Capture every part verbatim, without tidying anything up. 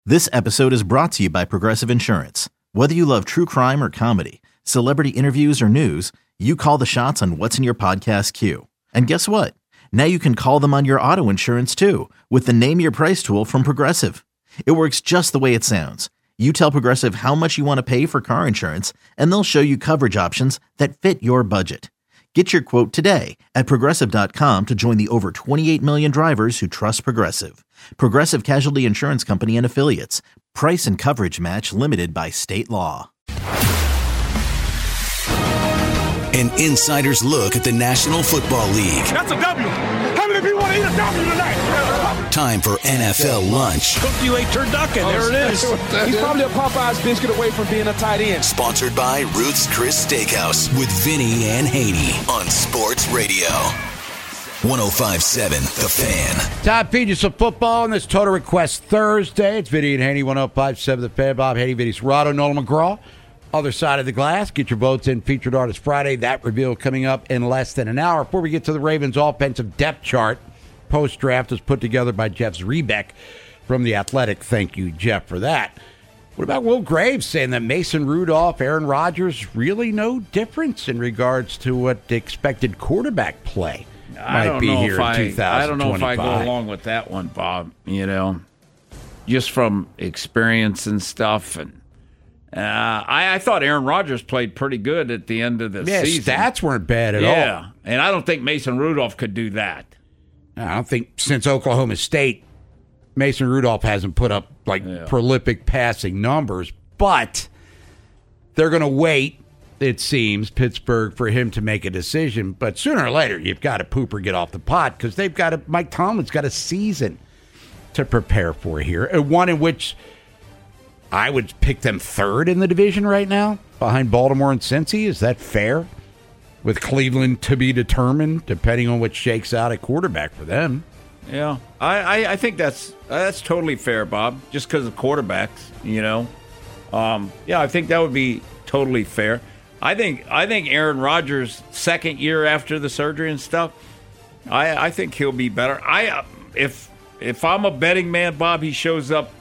This episode is brought to you by Progressive Insurance. Whether you love true crime or comedy, celebrity interviews or news, you call the shots on what's in your podcast queue. And guess what? Now you can call them on your auto insurance too with the Name Your Price tool from Progressive. It works just the way it sounds. You tell Progressive how much you want to pay for car insurance, and they'll show you coverage options that fit your budget. Get your quote today at Progressive dot com to join the over twenty-eight million drivers who trust Progressive. Progressive Casualty Insurance Company and Affiliates. Price and coverage match limited by state law. An insider's look at the National Football League. That's a W. How many people want to eat a W tonight? Time for N F L lunch. Cook you a turducken. There it is. He's probably a Popeye's biscuit away from being a tight end. Sponsored by Ruth's Chris Steakhouse with Vinny and Haney on Sports Radio. one oh five point seven The Fan. Time to feed you some football on this Total Request Thursday. It's Vinny and Haney, one oh five point seven The Fan. Bob Haney, Vinny Serrato, Nolan McGraw. Other side of the glass. Get your votes in. Featured Artist Friday. That reveal coming up in less than an hour. Before we get to the Ravens' offensive depth chart, post-draft was put together by Jeff Zrebiec from The Athletic. Thank you, Jeff, for that. What about Will Graves saying that Mason Rudolph, Aaron Rodgers, really no difference in regards to what the expected quarterback play I might don't be know here if in I, two thousand twenty-five? I don't know if I go along with that one, Bob. You know, just from experience and stuff. And uh, I, I thought Aaron Rodgers played pretty good at the end of the yeah, season. stats weren't bad at all. Yeah, and I don't think Mason Rudolph could do that. I don't think since Oklahoma State, Mason Rudolph hasn't put up like Yeah. prolific passing numbers, but they're going to wait, it seems, Pittsburgh, for him to make a decision. But sooner or later, you've got to poop or get off the pot because they've got a, Mike Tomlin's got a season to prepare for here, and one in which I would pick them third in the division right now, behind Baltimore and Cincy. Is that fair? With Cleveland to be determined, depending on what shakes out at quarterback for them. Yeah, I, I, I think that's that's totally fair, Bob. Just because of quarterbacks, you know. Um, yeah, I think that would be totally fair. I think I think Aaron Rodgers' second year after the surgery and stuff, I I think he'll be better. I if if I'm a betting man, Bob, he shows up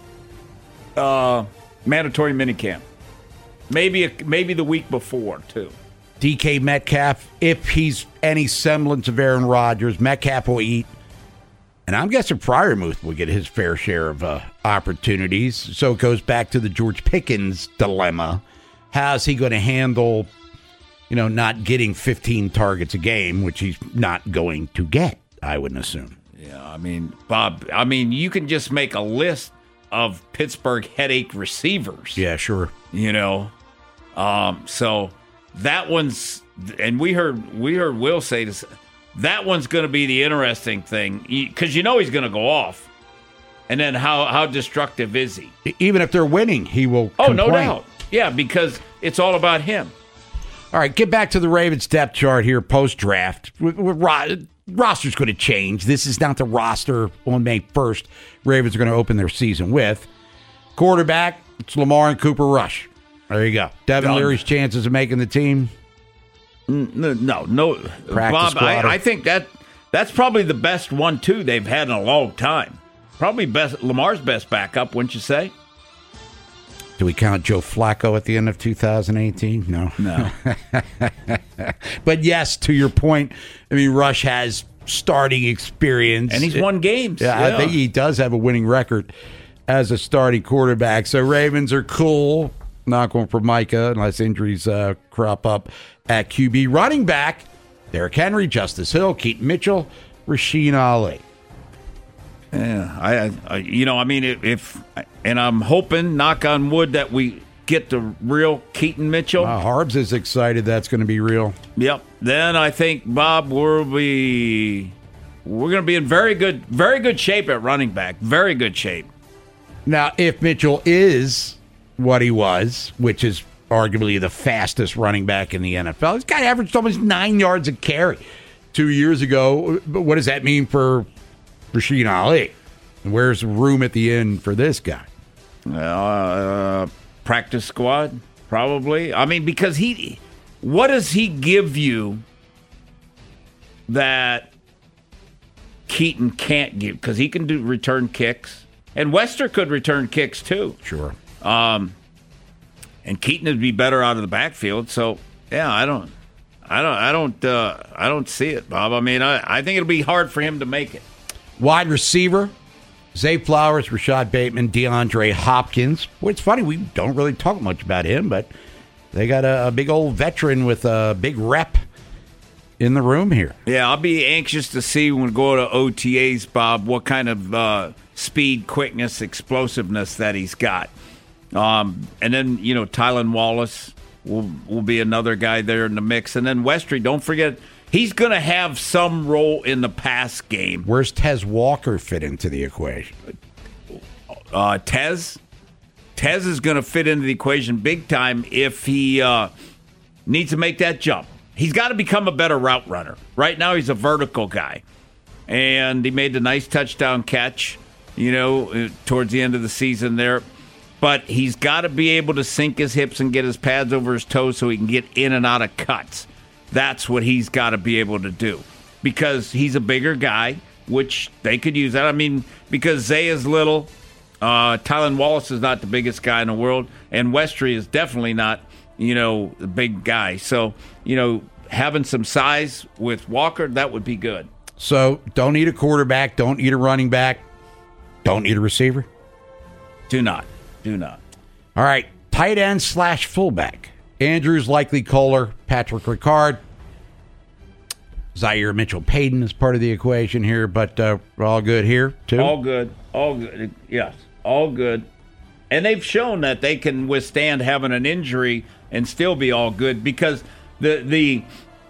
uh, mandatory minicamp, maybe a, maybe the week before too. D K Metcalf, if he's any semblance of Aaron Rodgers, Metcalf will eat. And I'm guessing Freiermuth will get his fair share of uh, opportunities. So it goes back to the George Pickens dilemma. How's he going to handle, you know, not getting fifteen targets a game, which he's not going to get, I wouldn't assume. Yeah, I mean, Bob, I mean, you can just make a list of Pittsburgh headache receivers. Yeah, sure. You know, um, so that one's, and we heard we heard Will say this, that one's going to be the interesting thing because you know he's going to go off, and then how how destructive is he? Even if they're winning, he will. Oh, complain. no doubt. Yeah, because it's all about him. All right, get back to the Ravens depth chart here post draft. Roster's going to change. This is not the roster on May first. Ravens are going to open their season with quarterback. It's Lamar and Cooper Rush. There you go. Devin Done. Leary's chances of making the team. No, no, no. Practice Bob, I, squatter. I think that that's probably the best one two they've had in a long time. Probably best Lamar's best backup, wouldn't you say? Do we count Joe Flacco at the end of two thousand eighteen? No. No. But yes, to your point, I mean, Rush has starting experience. And he's won games. Yeah, Yeah. I think he does have a winning record as a starting quarterback. So Ravens are cool. Not going for Micah unless injuries uh, crop up at Q B. Running back, Derrick Henry, Justice Hill, Keaton Mitchell, Rasheen Ali. Yeah, I, I, you know, I mean, if, if, and I'm hoping, knock on wood, that we get the real Keaton Mitchell. Uh, Harbs is excited that's going to be real. Yep. Then I think Bob will be, we're going to be in very good, very good shape at running back. Very good shape. Now, if Mitchell is what he was, which is arguably the fastest running back in the N F L, this guy averaged almost nine yards a carry two years ago. But what does that mean for Rasheen Ali? Where's room at the end for this guy? Uh, practice squad, probably. I mean, because he, what does he give you that Keaton can't give? Because he can do return kicks, And Wester could return kicks, too. Sure. Um, and Keaton would be better out of the backfield. So, yeah, I don't I don't I don't uh, I don't see it, Bob. I mean, I, I think it'll be hard for him to make it. Wide receiver, Zay Flowers, Rashad Bateman, DeAndre Hopkins. Well, it's funny, we don't really talk much about him, but they got a, a big old veteran with a big rep in the room here. Yeah, I'll be anxious to see when we go to O T As, Bob, what kind of uh, speed, quickness, explosiveness that he's got. Um, and then, you know, Tylan Wallace will will be another guy there in the mix. And then Westry, don't forget, he's going to have some role in the pass game. Where's Tez Walker fit into the equation? Uh, Tez? Tez is going to fit into the equation big time if he uh, needs to make that jump. He's got to become a better route runner. Right now, he's a vertical guy. And he made a nice touchdown catch, you know, towards the end of the season there. But he's got to be able to sink his hips and get his pads over his toes so he can get in and out of cuts. That's what he's got to be able to do. Because he's a bigger guy, which they could use that. I mean, because Zay is little, uh, Tylan Wallace is not the biggest guy in the world, and Westry is definitely not, you know, the big guy. So, you know, having some size with Walker, that would be good. So, don't need a quarterback, don't need a running back, don't need a receiver? Do not. Do not. All right, tight end slash fullback. Andrews, Likely, Kohler, Patrick Ricard. Zaire Mitchell-Payton is part of the equation here, but uh, we're all good here, too? All good. All good. Yes, all good. And they've shown that they can withstand having an injury and still be all good because the the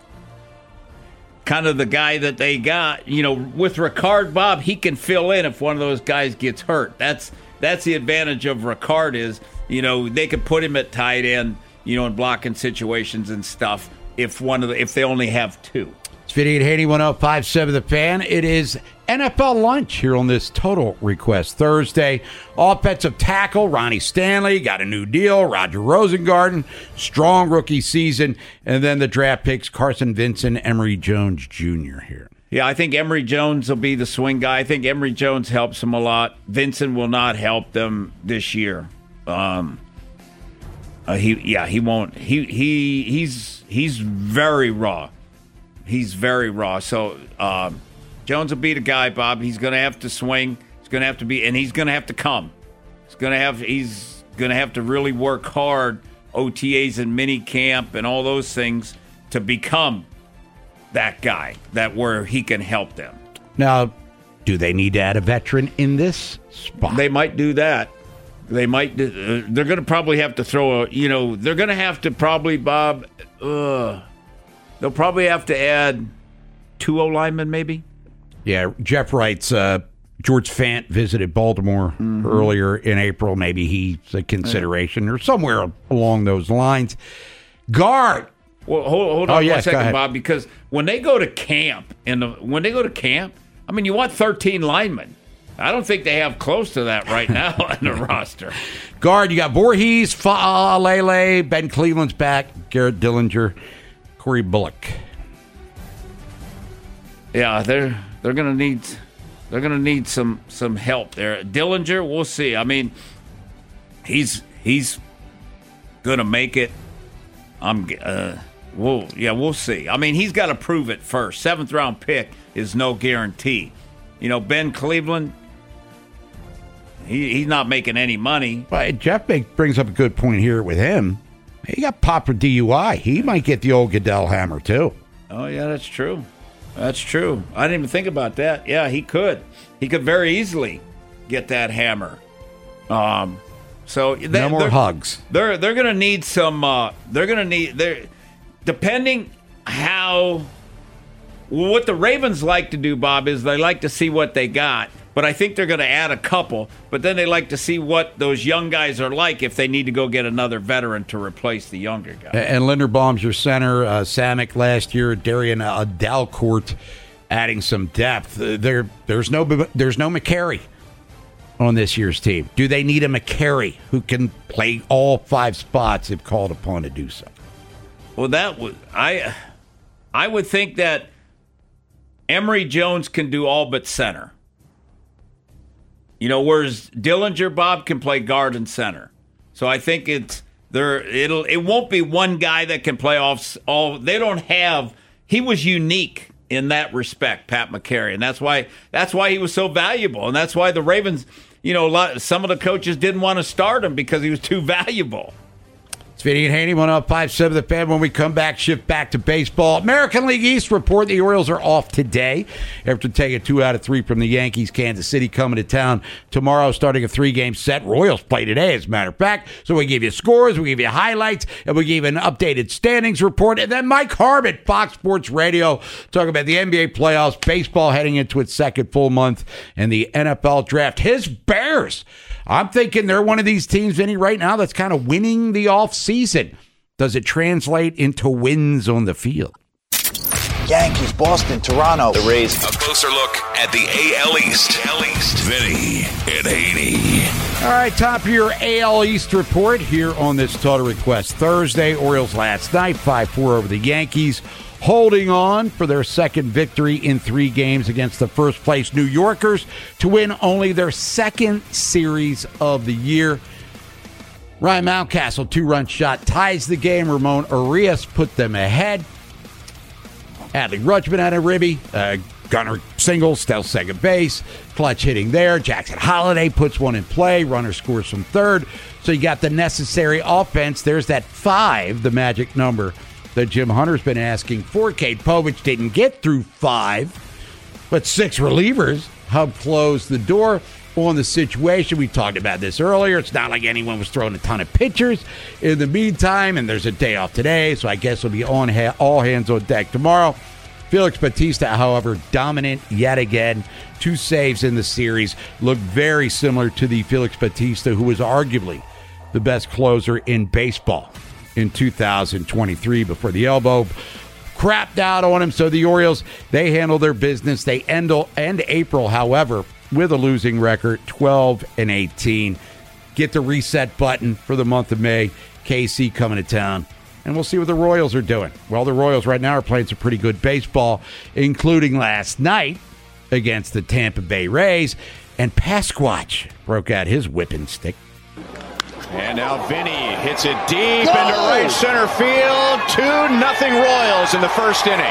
kind of the guy that they got, you know, with Ricard, Bob, he can fill in if one of those guys gets hurt. That's that's the advantage of Ricard is, you know, they could put him at tight end, you know, in blocking situations and stuff if one of the, if they only have two. It's Vinny and Haney, one oh five point seven The Fan. It is N F L lunch here on this Total Request Thursday. Offensive tackle, Ronnie Stanley, got a new deal. Roger Rosengarten, strong rookie season. And then the draft picks, Carson Vincent, Emory Jones Junior here. Yeah, I think Emory Jones will be the swing guy. I think Emory Jones helps them a lot. Vincent will not help them this year. Um, uh, he, yeah, he won't. He he he's he's very raw. He's very raw. So um, Jones will be the guy, Bob. He's going to have to swing. He's going to have to be, and he's going to have to come. He's going to have. He's going to have to really work hard, O T As and mini camp and all those things to become that guy that where he can help them. Now, do they need to add a veteran in this spot? They might do that. They might. Uh, they're going to probably have to throw a. You know, they're going to have to probably, Bob. Uh, they'll probably have to add two O linemen, maybe. Yeah, Jeff writes. Uh, George Fant visited Baltimore mm-hmm. earlier in April. Maybe he's a consideration or somewhere along those lines. Guard. Well, hold, hold on oh, one yes, second, Bob, because when they go to camp, and the, when they go to camp, I mean, you want thirteen linemen. I don't think they have close to that right now in the roster. Guard, you got Voorhees, Fa'alele, Ben Cleveland's back, Garrett Dillinger, Corey Bullock. Yeah, they're they're gonna need they're gonna need some some help there. Dillinger, we'll see. I mean, he's he's gonna make it. I'm. Uh, We'll, yeah, we'll see. I mean, he's got to prove it first. Seventh round pick is no guarantee. You know, Ben Cleveland, he, he's not making any money. But Jeff brings up a good point here with him. He got popped for D U I. He might get the old Goodell hammer, too. Oh, yeah, that's true. That's true. I didn't even think about that. Yeah, he could. He could very easily get that hammer. Um, so they, no more hugs. They're they're gonna need some. Uh, they're gonna need. They're depending how. What the Ravens like to do, Bob, is they like to see what they got. But I think they're going to add a couple. But then they like to see what those young guys are like if they need to go get another veteran to replace the younger guy. And Linderbaum's your center. Uh, Samick last year. Darian uh, Dalcourt adding some depth. Uh, there, there's no, there's no McCary on this year's team. Do they need a McCary who can play all five spots if called upon to do so? Well, that would I, I would think that Emory Jones can do all but center. You know, whereas Dillinger, Bob, can play guard and center. So I think it's there. It'll it won't be one guy that can play off all. They don't have. He was unique in that respect, Pat McCary, and that's why that's why he was so valuable, and that's why the Ravens. You know, a lot, some of the coaches didn't want to start him because he was too valuable. It's Vinny and Haney, one oh five seven The Fan. When we come back, shift back to baseball. American League East report, the Orioles are off today after taking two out of three from the Yankees. Kansas City coming to town tomorrow, starting a three-game set. Royals play today, as a matter of fact. So we give you scores, we give you highlights, and we give you an updated standings report. And then Mike Harmon, Fox Sports Radio, talking about the N B A playoffs, baseball heading into its second full month, and the N F L draft. His Bears. I'm thinking they're one of these teams, Vinny, right now that's kind of winning the offseason. Does it translate into wins on the field? Yankees, Boston, Toronto, the Rays. A closer look at the A L East. A L East. Vinny and Haney. All right, top of your A L East report here on this Total Request Thursday. Orioles last night, five four over the Yankees, holding on for their second victory in three games against the first-place New Yorkers to win only their second series of the year. Ryan Mountcastle, two-run shot, ties the game. Ramon Urias put them ahead. Adley Rutschman had a ribby. Uh, Gunnar singles, still second base. Clutch hitting there. Jackson Holiday puts one in play. Runner scores from third. So you got the necessary offense. There's that five, the magic number that Jim Hunter's been asking for. Cade Povich didn't get through five, but six relievers helped close the door on the situation. We talked about this earlier. It's not like anyone was throwing a ton of pitchers in the meantime, and there's a day off today, so I guess it'll be on ha- all hands on deck tomorrow. Felix Bautista, however, dominant yet again. Two saves in the series. Looked very similar to the Felix Bautista, who was arguably the best closer in baseball in two thousand twenty-three before the elbow crapped out on him. So the Orioles, they handle their business. They end, end April, however, with a losing record, twelve and eighteen. Get the reset button for the month of May. K C coming to town. And we'll see what the Royals are doing. Well, the Royals right now are playing some pretty good baseball, including last night against the Tampa Bay Rays. And Pasquatch broke out his whipping stick. And now Vinny hits it deep into right center field. two nothing Royals in the first inning.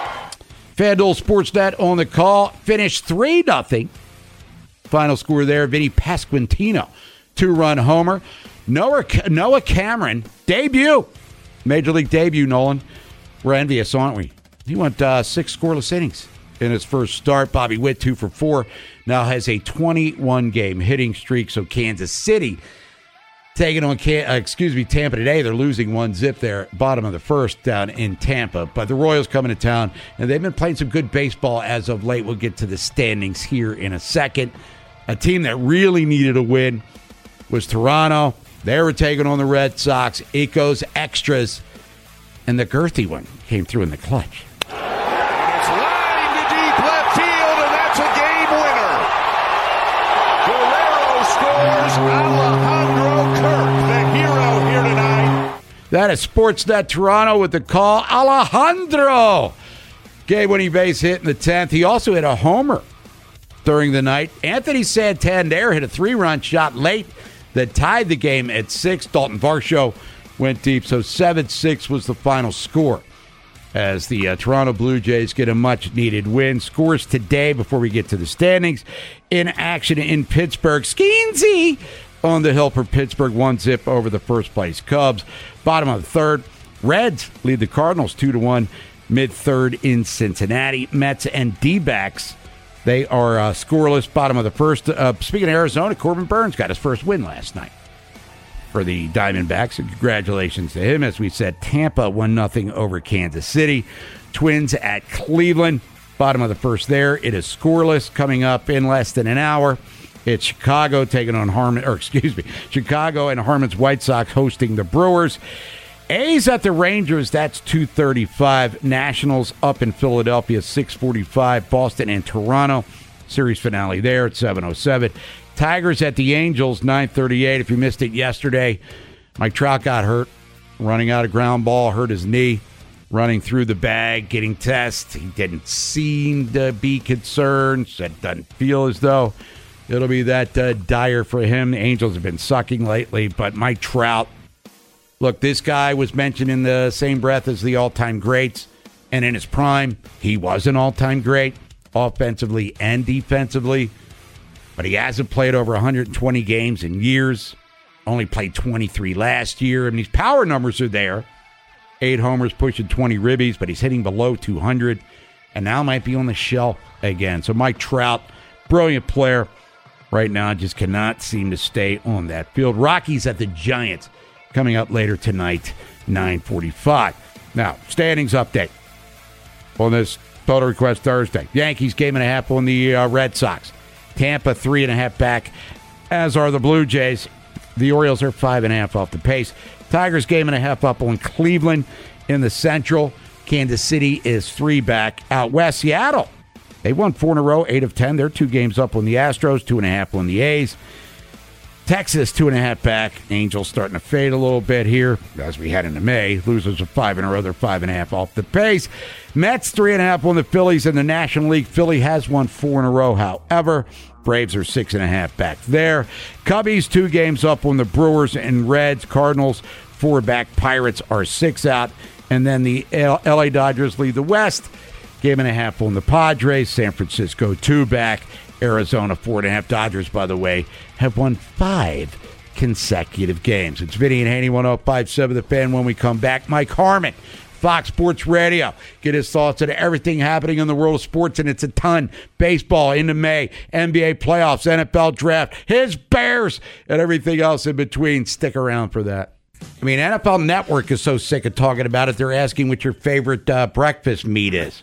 FanDuel Sportsnet on the call. Finished three nothing. Final score there, Vinny Pasquantino. Two-run homer. Noah, Noah Cameron, debut. Major League debut, Nolan. We're envious, aren't we? He went uh, six scoreless innings in his first start. Bobby Witt, two for four. Now has a twenty-one game hitting streak. So Kansas City taking on, uh, excuse me, Tampa today. They're losing one zip there, bottom of the first down in Tampa. But the Royals coming to town, and they've been playing some good baseball as of late. We'll get to the standings here in a second. A team that really needed a win was Toronto. They were taking on the Red Sox. It goes extras, and the girthy one came through in the clutch. And it's lined to deep left field, and that's a game winner. Guerrero scores. Alejandro Kirk, the hero here tonight. That is Sportsnet Toronto with the call. Alejandro! Game-winning base hit in the tenth. He also hit a homer during the night. Anthony Santander hit a three-run shot late that tied the game at six. Dalton Varsho went deep, so seven six was the final score as the uh, Toronto Blue Jays get a much-needed win. Scores today before we get to the standings. In action in Pittsburgh, Skeensy on the hill for Pittsburgh, one zip over the first-place Cubs. Bottom of the third, Reds lead the Cardinals two to one. Mid-third in Cincinnati. Mets and D-backs, they are uh, scoreless. Bottom of the first. Uh, speaking of Arizona, Corbin Burns got his first win last night for the Diamondbacks. And congratulations to him. As we said, Tampa one nothing over Kansas City. Twins at Cleveland. Bottom of the first there. It is scoreless. Coming up in less than an hour, it's Chicago taking on Harmon, or excuse me, Chicago and Harmon's White Sox hosting the Brewers. A's at the Rangers, that's two thirty-five. Nationals up in Philadelphia, six forty-five. Boston and Toronto, series finale there at seven oh seven. Tigers at the Angels, nine thirty-eight. If you missed it yesterday, Mike Trout got hurt, running out of ground ball, hurt his knee, running through the bag, getting tests. He didn't seem to be concerned, said doesn't feel as though it'll be that uh, dire for him. The Angels have been sucking lately, but Mike Trout, look, this guy was mentioned in the same breath as the all-time greats, and in his prime, he was an all-time great, offensively and defensively, but he hasn't played over one hundred twenty games in years, only played twenty-three last year. I mean, his power numbers are there. Eight homers, pushing twenty ribbies, but he's hitting below two hundred, and now might be on the shelf again. So Mike Trout, brilliant player, right now just cannot seem to stay on that field. Rockies at the Giants coming up later tonight, nine forty-five. Now, standings update on this Total Request Thursday. Yankees game and a half on the uh, Red Sox. Tampa three and a half back, as are the Blue Jays. The Orioles are five and a half off the pace. Tigers game and a half up on Cleveland in the Central. Kansas City is three back. Out west, Seattle. They won four in a row, eight of ten. They're two games up on the Astros, two and a half on the A's. Texas, two and a half back. Angels starting to fade a little bit here as we head into May. Losers of five in a row. They're five and a half off the pace. Mets, three and a half on the Phillies in the National League. Philly has won four in a row, however. Braves are six and a half back there. Cubbies, two games up on the Brewers and Reds. Cardinals, four back. Pirates are six out. And then the L A Dodgers lead the West. Game and a half on the Padres. San Francisco, two back. Arizona, four and a half. Dodgers, by the way, have won five consecutive games. It's Vinny and Haney, one oh five point seven The Fan. When we come back, Mike Harmon, Fox Sports Radio. Get his thoughts on everything happening in the world of sports, and it's a ton. Baseball into May, N B A playoffs, N F L draft, his Bears, and everything else in between. Stick around for that. I mean, N F L Network is so sick of talking about it, they're asking what your favorite uh, breakfast meat is.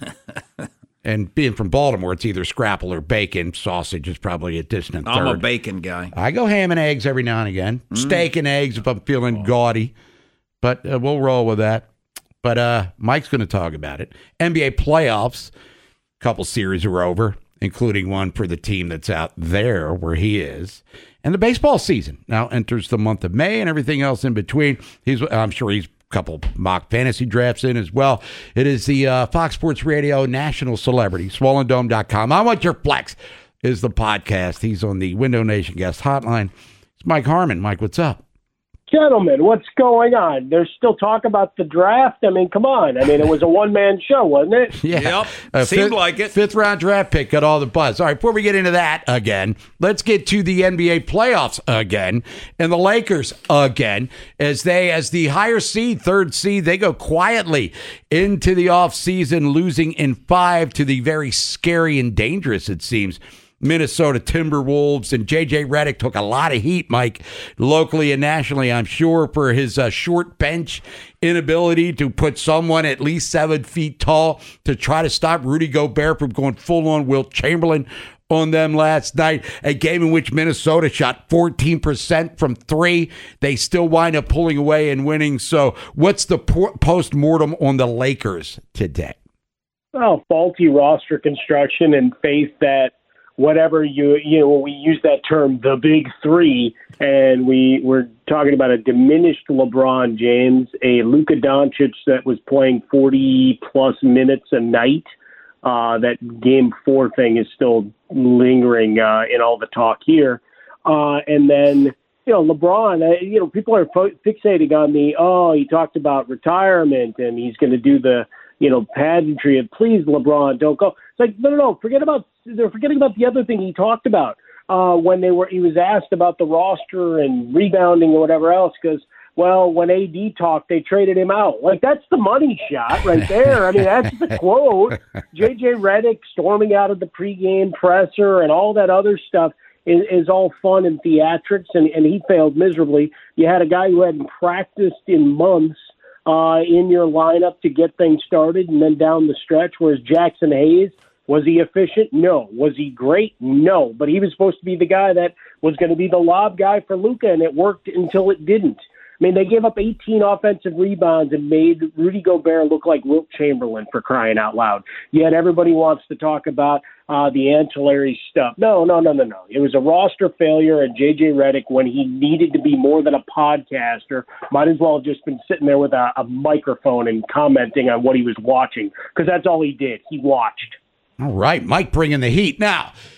And being from Baltimore, it's either scrapple or bacon. Sausage is probably a distant third. I'm a bacon guy. I go ham and eggs every now and again. Mm. Steak and eggs if I'm feeling oh. gaudy. But uh, we'll roll with that. But uh, Mike's going to talk about it. N B A playoffs, a couple series are over, including one for the team that's out there where he is. And the baseball season now enters the month of May and everything else in between. He's, I'm sure he's couple mock fantasy drafts in as well. It is the uh, Fox Sports Radio National Celebrity, swollen dome dot com. I Want Your Flex is the podcast. He's on the Window Nation guest hotline. It's Mike Harmon. Mike, what's up? Gentlemen, what's going on? There's still talk about the draft. I mean, come on. I mean, it was a one-man show, wasn't it? Yeah. Yep. Uh, Seemed fifth, like it. Fifth-round draft pick got all the buzz. All right, before we get into that again, let's get to the N B A playoffs again and the Lakers again as they, as the higher seed, third seed, they go quietly into the offseason, losing in five to the very scary and dangerous, it seems, Minnesota Timberwolves. And J J Redick took a lot of heat, Mike, locally and nationally, I'm sure, for his uh, short bench inability to put someone at least seven feet tall to try to stop Rudy Gobert from going full-on Wilt Chamberlain on them last night. A game in which Minnesota shot fourteen percent from three. They still wind up pulling away and winning. So what's the po- post-mortem on the Lakers today? Well, faulty roster construction and faith that whatever you, you know, we use that term, the big three, and we were talking about a diminished LeBron James, a Luka Doncic that was playing forty plus minutes a night. Uh, that game four thing is still lingering uh, in all the talk here. Uh, and then, you know, LeBron, uh, you know, people are fo- fixating on the, oh, he talked about retirement and he's going to do the, you know, pageantry of please, LeBron, don't go. It's like, no, no, no, forget about, they're forgetting about the other thing he talked about uh, when they were, he was asked about the roster and rebounding or whatever else, because, well, when A D talked, they traded him out. Like, that's the money shot right there. I mean, that's the quote. J J Redick storming out of the pregame presser and all that other stuff is, is all fun and theatrics, and, and he failed miserably. You had a guy who hadn't practiced in months uh, in your lineup to get things started, and then down the stretch, whereas Jackson Hayes, was he efficient? No. Was he great? No. But he was supposed to be the guy that was going to be the lob guy for Luka, and it worked until it didn't. I mean, they gave up eighteen offensive rebounds and made Rudy Gobert look like Wilt Chamberlain, for crying out loud. Yet everybody wants to talk about uh, the ancillary stuff. No, no, no, no, no. It was a roster failure, and J J Redick, when he needed to be more than a podcaster, might as well have just been sitting there with a, a microphone and commenting on what he was watching, because that's all he did. He watched. All right, Mike bringing the heat. Now,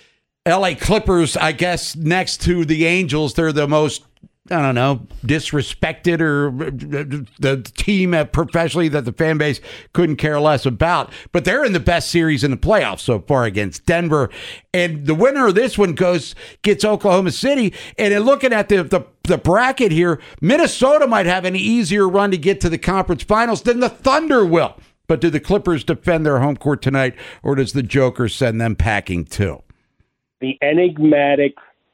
L A Clippers, I guess, next to the Angels, they're the most, I don't know, disrespected or the team professionally that the fan base couldn't care less about. But they're in the best series in the playoffs so far against Denver. And the winner of this one goes gets Oklahoma City. And in looking at the, the, the bracket here, Minnesota might have an easier run to get to the conference finals than the Thunder will. But do the Clippers defend their home court tonight, or does the Joker send them packing too? The enigmatic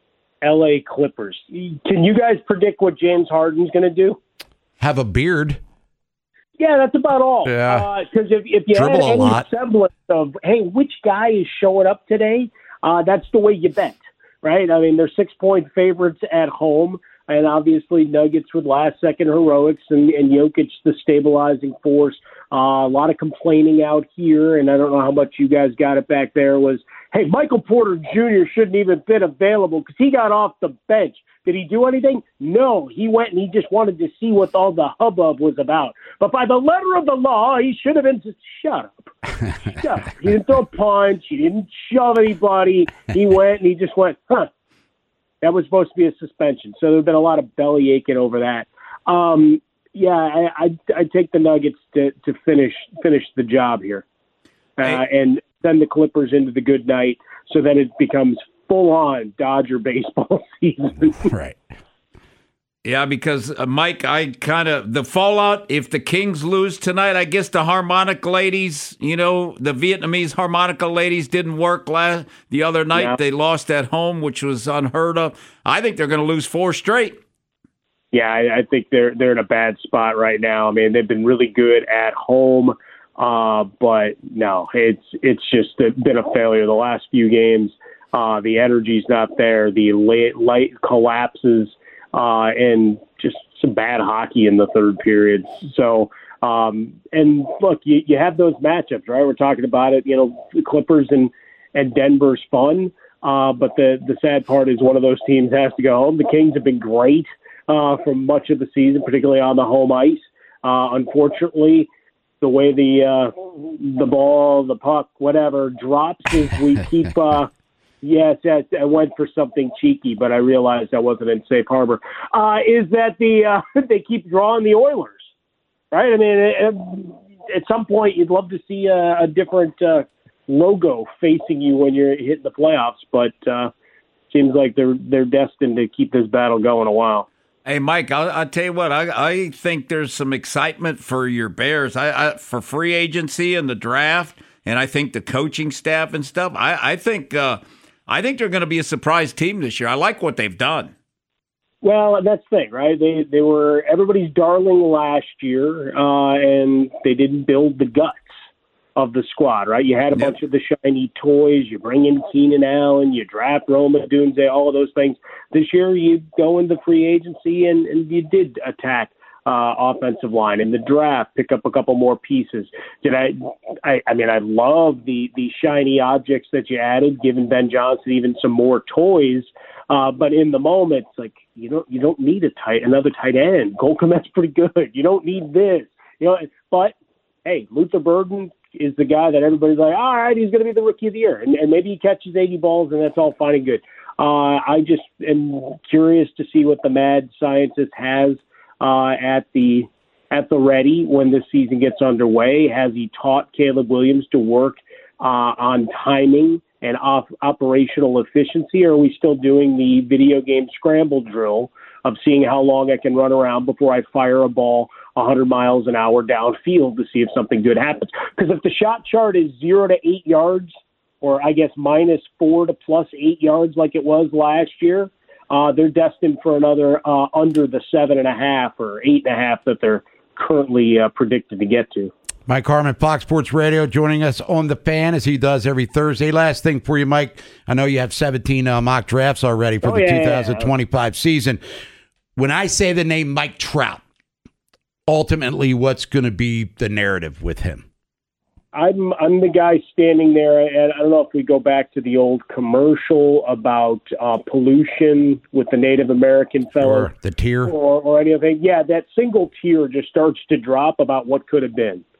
L A Clippers. Can you guys predict what James Harden's going to do? Have a beard. Yeah, that's about all. Yeah. Because uh, if, if you Dribble had a any lot. semblance of, hey, which guy is showing up today, uh, that's the way you bet, right? I mean, they're six-point favorites at home, and obviously Nuggets with last-second heroics and, and Jokic the stabilizing force. Uh, a lot of complaining out here, and I don't know how much you guys got it back there, was, hey, Michael Porter Junior shouldn't even been available because he got off the bench. Did he do anything? No, he went and he just wanted to see what all the hubbub was about. But by the letter of the law, he should have been just, shut up. Shut up. He didn't throw a punch. He didn't shove anybody. He went and he just went, huh. That was supposed to be a suspension. So there's been a lot of belly aching over that. Um, yeah, I, I I take the Nuggets to, to finish finish the job here, uh, and send the Clippers into the good night, so that it becomes full on Dodger baseball season. Right. Yeah, because uh, Mike, I kind of the fallout. If the Kings lose tonight, I guess the harmonica ladies, you know, the Vietnamese harmonica ladies didn't work last the other night. Yeah. They lost at home, which was unheard of. I think they're going to lose four straight. Yeah, I, I think they're they're in a bad spot right now. I mean, they've been really good at home, uh, but no, it's it's just been a failure the last few games. Uh, the energy's not there. The late light collapses. Uh, and just some bad hockey in the third period. So, um, and look, you, you have those matchups, right? We're talking about it, you know, the Clippers and, and Denver's fun. Uh, but the, the sad part is one of those teams has to go home. The Kings have been great uh, for much of the season, particularly on the home ice. Uh, unfortunately, the way the uh, the ball, the puck, whatever, drops is we keep uh, – Yes, yes, I went for something cheeky, but I realized I wasn't in safe harbor. Uh, is that the uh, they keep drawing the Oilers, right? I mean, at, at some point, you'd love to see a, a different uh, logo facing you when you're hitting the playoffs, but uh, seems like they're they're destined to keep this battle going a while. Hey, Mike, I'll, I'll tell you what, I, I think there's some excitement for your Bears, I, I for free agency and the draft, and I think the coaching staff and stuff. I, I think. Uh, I think they're going to be a surprise team this year. I like what they've done. Well, that's the thing, right? They they were everybody's darling last year, uh, and they didn't build the guts of the squad, right? You had a yep. bunch of the shiny toys. You bring in Keenan Allen, you draft Rome Odunze, all of those things. This year, you go into free agency, and, and you did attack Uh, offensive line in the draft, pick up a couple more pieces. Did I, I, I mean, I love the, the shiny objects that you added, giving Ben Johnson even some more toys. Uh, but in the moment, it's like, you don't, you don't need a tight, another tight end. Golcomet's pretty good. You don't need this, you know, but hey, Luther Burden is the guy that everybody's like, all right, he's going to be the rookie of the year. And, and maybe he catches eighty balls and that's all fine and good. Uh, I just am curious to see what the mad scientist has Uh, at the at the ready when this season gets underway. Has he taught Caleb Williams to work uh, on timing and op- operational efficiency, or are we still doing the video game scramble drill of seeing how long I can run around before I fire a ball one hundred miles an hour downfield to see if something good happens? Because if the shot chart is zero to eight yards, or I guess minus four to plus eight yards like it was last year, Uh, they're destined for another uh, under the seven and a half or eight and a half that they're currently uh, predicted to get to. Mike Harmon, Fox Sports Radio, joining us on The Fan as he does every Thursday. Last thing for you, Mike. I know you have seventeen uh, mock drafts already for oh, the yeah, two thousand twenty-five yeah. season. When I say the name Mike Trout, ultimately, what's going to be the narrative with him? I'm I'm the guy standing there, and I don't know if we go back to the old commercial about uh, pollution with the Native American fellow, or the tear, or, or anything. Yeah, that single tear just starts to drop about what could have been.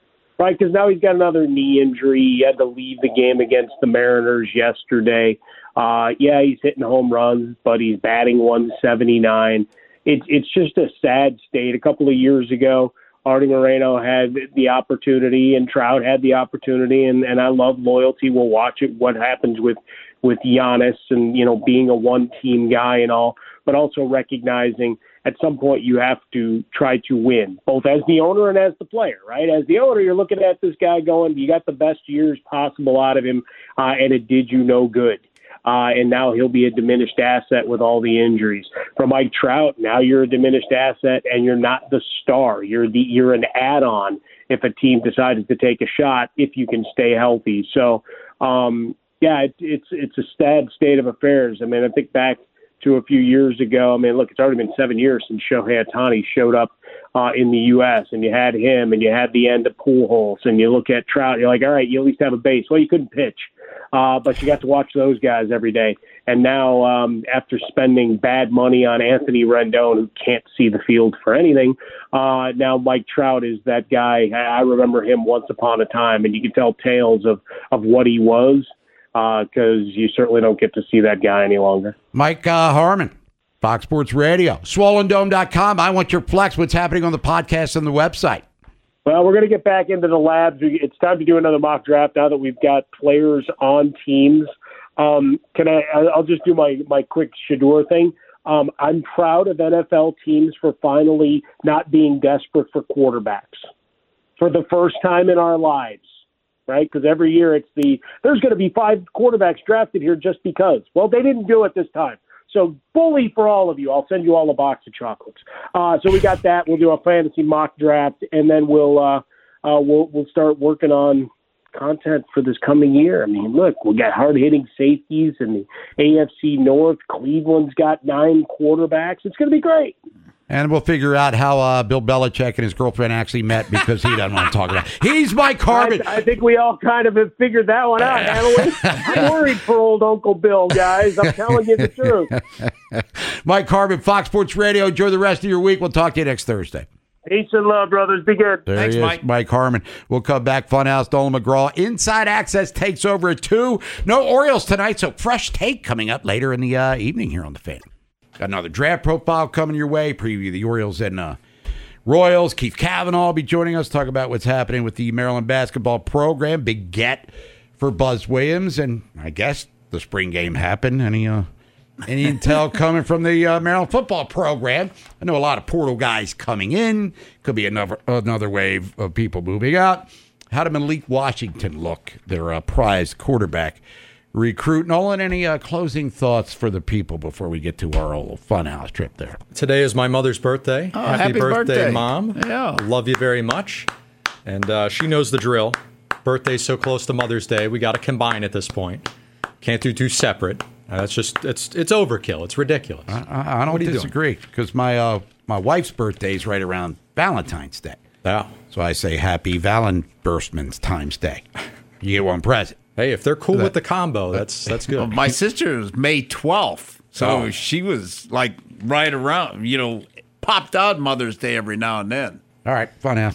right? Because now he's got another knee injury. He had to leave the game against the Mariners yesterday. Uh, yeah, he's hitting home runs, but he's batting one seventy-nine. It's it's just a sad state. A couple of years ago, Artie Moreno had the opportunity, and Trout had the opportunity, and, and I love loyalty. We'll watch it. What happens with with Giannis, and you know, being a one team guy and all, but also recognizing at some point you have to try to win, both as the owner and as the player, right? As the owner, you're looking at this guy going, you got the best years possible out of him, uh, and it did you no good. Uh, and now he'll be a diminished asset with all the injuries. For Mike Trout, now you're a diminished asset, and you're not the star. You're the you're an add-on if a team decides to take a shot if you can stay healthy. So, um, yeah, it, it's it's a sad state of affairs. I mean, I think back to a few years ago. I mean, look, it's already been seven years since Shohei Ohtani showed up uh, in the U S, and you had him, and you had the end of Pujols, and you look at Trout, you're like, all right, you at least have a base. Well, you couldn't pitch. Uh, but you got to watch those guys every day. And now, um, after spending bad money on Anthony Rendon, who can't see the field for anything, uh, now Mike Trout is that guy. I remember him once upon a time, and you can tell tales of, of what he was, because uh, you certainly don't get to see that guy any longer. Mike uh, Harmon, Fox Sports Radio, swollen dome dot com. I want your flex. What's happening on the podcast and the website? Well, we're going to get back into the labs. It's time to do another mock draft now that we've got players on teams. Um, can I? I'll just do my my quick Shador thing. Um, I'm proud of N F L teams for finally not being desperate for quarterbacks for the first time in our lives, right? Because every year it's the there's going to be five quarterbacks drafted here just because. Well, they didn't do it this time. So bully for all of you. I'll send you all a box of chocolates. Uh, so we got that. We'll do a fantasy mock draft, and then we'll uh, uh, we'll we'll start working on content for this coming year. I mean, look, we got hard hitting safeties in the A F C North. Cleveland's got nine quarterbacks. It's going to be great. And we'll figure out how uh, Bill Belichick and his girlfriend actually met, because he doesn't want to talk about it. He's Mike Harmon. I, I think we all kind of have figured that one out, haven't we? I'm worried for old Uncle Bill, guys. I'm telling you the truth. Mike Harmon, Fox Sports Radio. Enjoy the rest of your week. We'll talk to you next Thursday. Peace and love, brothers. Be good. There Thanks, he is, Mike. Mike Harmon. We'll come back. Funhouse, Nolan McGraw. Inside Access takes over at two. No Orioles tonight, so fresh take coming up later in the uh, evening here on The Fan. Got another draft profile coming your way. Preview the Orioles and uh, Royals. Keith Cavanaugh will be joining us. Talk about what's happening with the Maryland basketball program. Big get for Buzz Williams. And I guess the spring game happened. Any uh, any intel coming from the uh, Maryland football program? I know a lot of portal guys coming in. Could be another another wave of people moving out. How did Malik Washington look, their uh, prized quarterback recruit? Nolan, any uh, closing thoughts for the people before we get to our old funhouse trip there? Today is my mother's birthday. Oh, happy, happy birthday, birthday, Mom. Yeah. Love you very much. And uh, she knows the drill. Birthday's so close to Mother's Day, we got to combine at this point. Can't do two separate. Uh, that's just, it's it's overkill. It's ridiculous. I, I, I don't What are you disagree, because my, uh, my wife's birthday is right around Valentine's Day. Yeah. So I say happy Valenbursman's Times Day. You get one present. Hey, if they're cool That- with the combo, that's that's good. Well, my sister was May twelfth, so Oh. she was like right around, you know, popped out Mother's Day every now and then. All right, funhouse.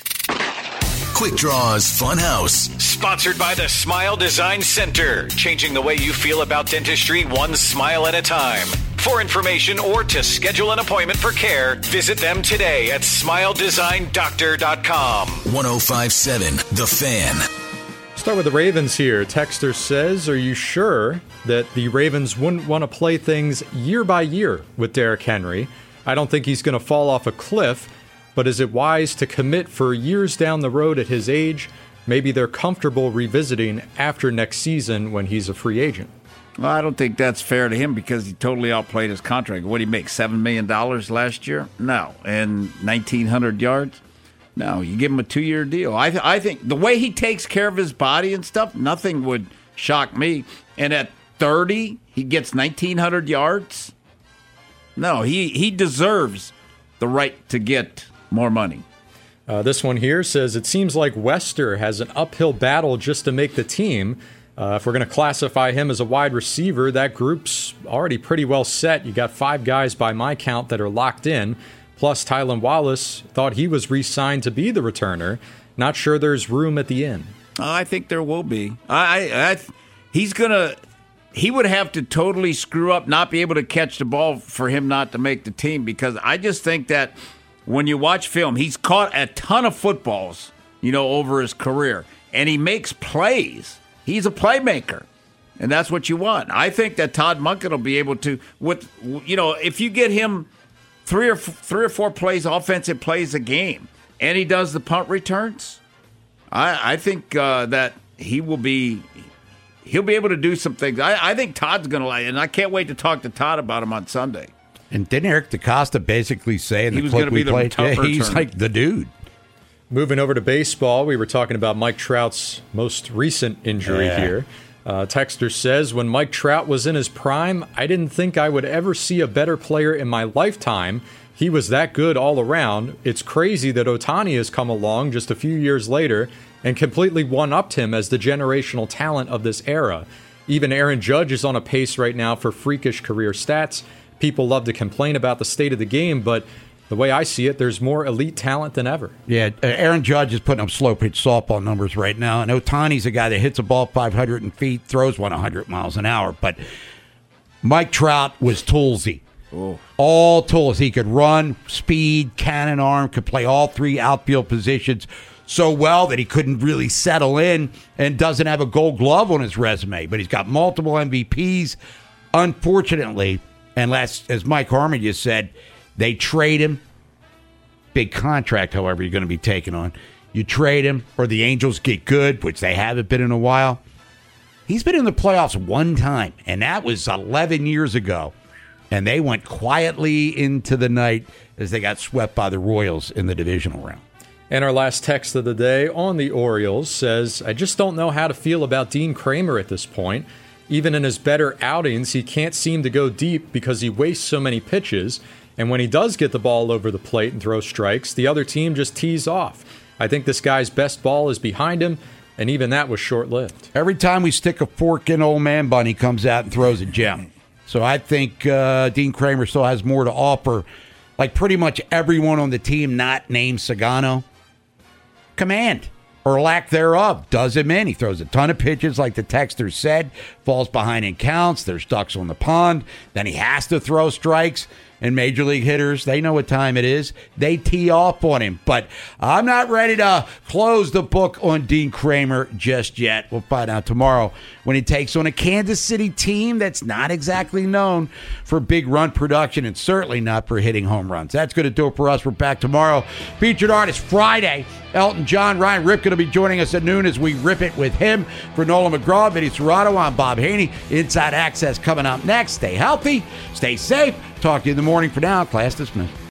Quick Draws Funhouse. Sponsored by the Smile Design Center, changing the way you feel about dentistry one smile at a time. For information or to schedule an appointment for care, visit them today at smile design doctor dot com. one oh five point seven The Fan. Start with the Ravens here. Texter says, are you sure that the Ravens wouldn't want to play things year by year with Derrick Henry? I don't think he's going to fall off a cliff, but is it wise to commit for years down the road at his age? Maybe they're comfortable revisiting after next season when he's a free agent. Well, I don't think that's fair to him because he totally outplayed his contract. What did he make, seven million dollars last year? No. And nineteen hundred yards? No, you give him a two-year deal. I, th- I think the way he takes care of his body and stuff, nothing would shock me. And at thirty, he gets nineteen hundred yards? No, he, he deserves the right to get more money. Uh, this one here says, it seems like Wester has an uphill battle just to make the team. Uh, if we're going to classify him as a wide receiver, that group's already pretty well set. You got five guys by my count that are locked in. Plus, Tylan Wallace thought he was re-signed to be the returner. not sure there's room at the inn. I think there will be. I, I, I he's gonna. He would have to totally screw up, not be able to catch the ball for him not to make the team. Because I just think that when you watch film, he's caught a ton of footballs, you know, over his career, and he makes plays. He's a playmaker, and that's what you want. I think that Todd Monken will be able to, with you know, if you get him three or f- three or four plays, offensive plays a game, and he does the punt returns, I, I think uh, that he will be. He'll be able to do some things. I, I think Todd's going to like, and I can't wait to talk to Todd about him on Sunday. And didn't Eric DeCosta basically say in he the was clip gonna we be the played, yeah, he's returner. like the dude. Moving over to baseball, we were talking about Mike Trout's most recent injury Yeah. here. Uh, Texter says, when Mike Trout was in his prime, I didn't think I would ever see a better player in my lifetime. He was that good all around. It's crazy that Ohtani has come along just a few years later and completely one-upped him as the generational talent of this era. Even Aaron Judge is on a pace right now for freakish career stats. People love to complain about the state of the game, but the way I see it, there's more elite talent than ever. Yeah, uh, Aaron Judge is putting up slow pitch softball numbers right now, and Ohtani's a guy that hits a ball five hundred feet, throws one one hundred miles an hour. But Mike Trout was toolsy. Oh. All tools. He could run, speed, cannon arm, could play all three outfield positions so well that he couldn't really settle in and doesn't have a gold glove on his resume. But he's got multiple M V Ps. Unfortunately, and last, as Mike Harmon just said, they trade him. Big contract, however, you're going to be taking on. You trade him, or the Angels get good, which they haven't been in a while. He's been in the playoffs one time, and that was eleven years ago. And they went quietly into the night as they got swept by the Royals in the divisional round. And our last text of the day on the Orioles says, I just don't know how to feel about Dean Kramer at this point. Even in his better outings, he can't seem to go deep because he wastes so many pitches. And when he does get the ball over the plate and throw strikes, the other team just tees off. I think this guy's best ball is behind him, and even that was short-lived. Every time we stick a fork in old man Bunny, he comes out and throws a gem. So I think uh, Dean Kramer still has more to offer. Like pretty much everyone on the team not named Sagano. Command, or lack thereof, does him in. He throws a ton of pitches, like the texter said, falls behind in counts. There's ducks on the pond. Then he has to throw strikes. And major league hitters, they know what time it is. They tee off on him. But I'm not ready to close the book on Dean Kramer just yet. We'll find out tomorrow when he takes on a Kansas City team that's not exactly known for big run production and certainly not for hitting home runs. That's going to do it for us. We're back tomorrow. Featured Artist Friday. Elton John, Ryan Ripken will be joining us at noon as we rip it with him. For Nolan McGraw, Vinny Serrato, I'm Bob Haney. Inside Access coming up next. Stay healthy. Stay safe. Talk to you in the morning. For now, class dismissed.